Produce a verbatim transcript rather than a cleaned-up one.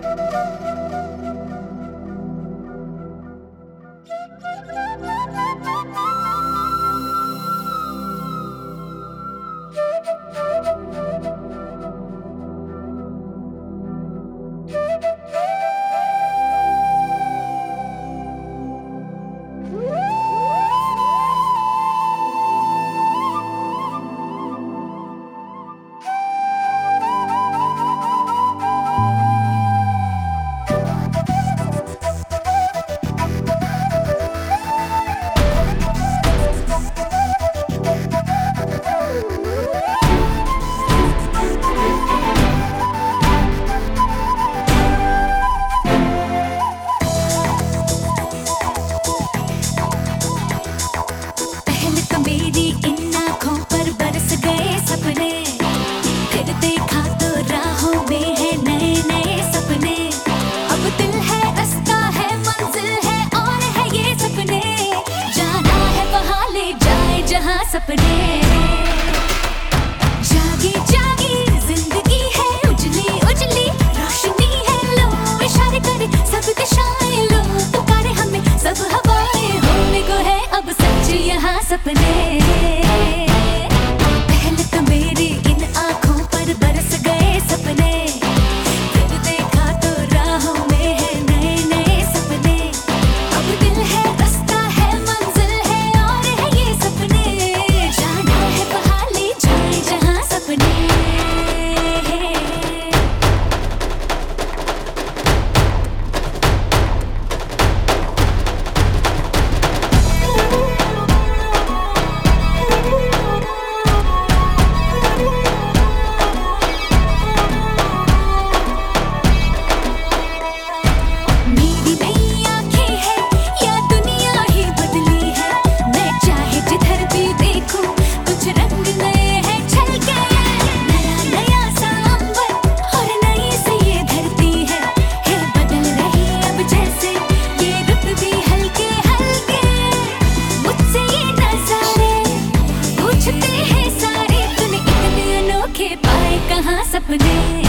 सपने जागी जागी जिंदगी है, उजली उजली रोशनी है, लो इशारे करे सब दिशाएं, लो पुकारे हमें सब हवाएं, होने को है अब सच यहाँ सपने। पहले तो मेरी इन आँखों पर बरस गए सपने, फिर देखा तो राहों में है नए नए सपने। अब दिल है, रास्ता है, मंजिल है और है ये सपने, जाना है वहाँ ले जाए जहाँ सपने। मेरी नई आँखें हैं या दुनिया ही बदली है, मैं चाहे जिधर भी देखूं कुछ रंग नए हैं छलके। नया नया सा अंबर और नई सी ये धरती है, है बदल रही अब जैसे ये रुत भी हल्के हल्के। मुझसे ये नजारे पूछते हैं सारे, तूने इतने अनोखे पाए कहाँ सपने।